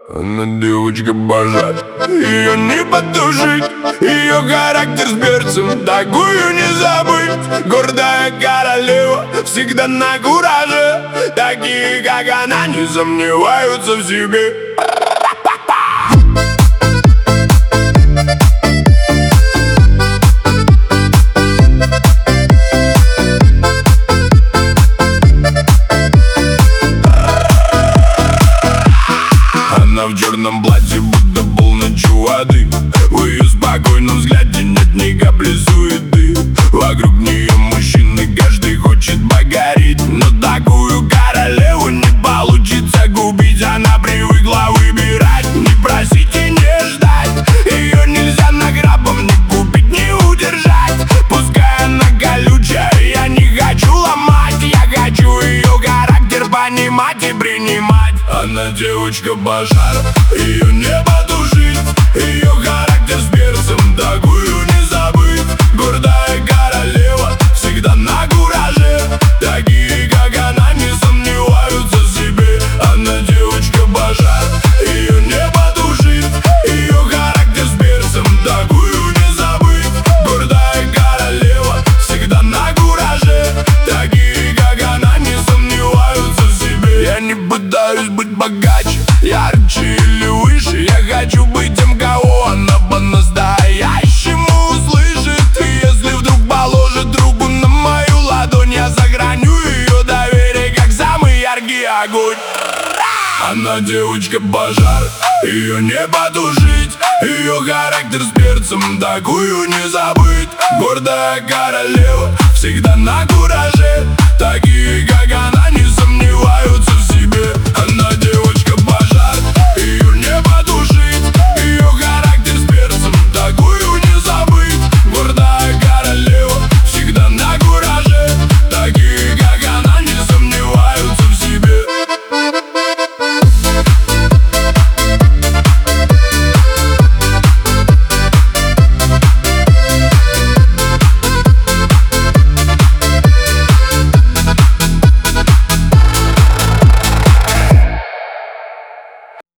Она девочка божать, ее не потушить. Ее характер с перцем, такую не забыть. Гордая королева, всегда на кураже. Такие, как она, не сомневаются в себе. Она в черном платье, будто полночью воды. В ее спокойном взгляде нет ни капли суеты. Вокруг нее мужчины, каждый хочет погореть. Но такую королеву не получится купить. Она привыкла выбирать, не просить и не ждать. Ее нельзя награбом ни купить, ни удержать. Пускай она колючая, я не хочу ломать. Я хочу ее характер понимать и принимать. Она девочка-пожар, ее не потушить. Ее характер с перцем, такую не забыть. Гордая королева, всегда на кураже. Такие, как она, не сомневаются в себе. Она девочка-пожар, ее не потушить. Ее характер с перцем, такую не забыть. Гордая королева, всегда на кураже. Такие, как она, не сомневаются в себе. Я не пытаюсь быть богаче, ярче или выше. Я хочу быть тем, кого она по-настоящему услышит. И если вдруг положит руку на мою ладонь, я сохраню ее доверие, как самый яркий огонь. Она девочка-пожар, ее не потушить. Ее характер с перцем, такую не забыть. Гордая королева, всегда на кураже. Такие, как она, не